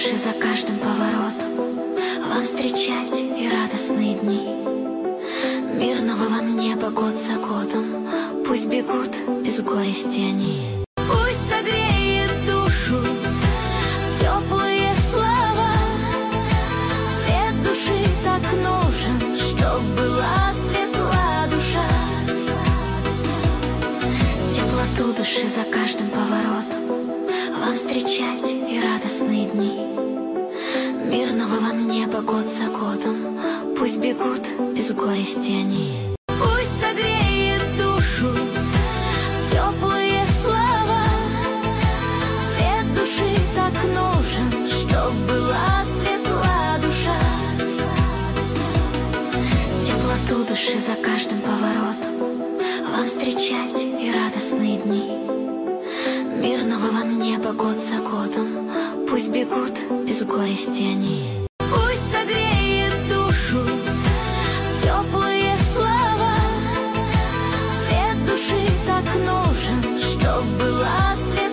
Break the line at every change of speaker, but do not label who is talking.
души за каждым поворотом, вам встречать и радостные дни. Мирного вам неба год за годом, пусть бегут без горести они. Пусть согреет душу теплые слова, свет души так нужен, чтоб была светла душа. Теплоту души за каждым поворотом, вам встречать и радостные дни. Мирного вам неба год за годом, пусть бегут без горести они. Пусть согреет душу теплые слова, свет души так нужен, чтоб была светла душа. Теплоту души за каждым поворотом, вам встречать и радостные дни. Мирного вам неба год за годом, пусть бегут без горести они.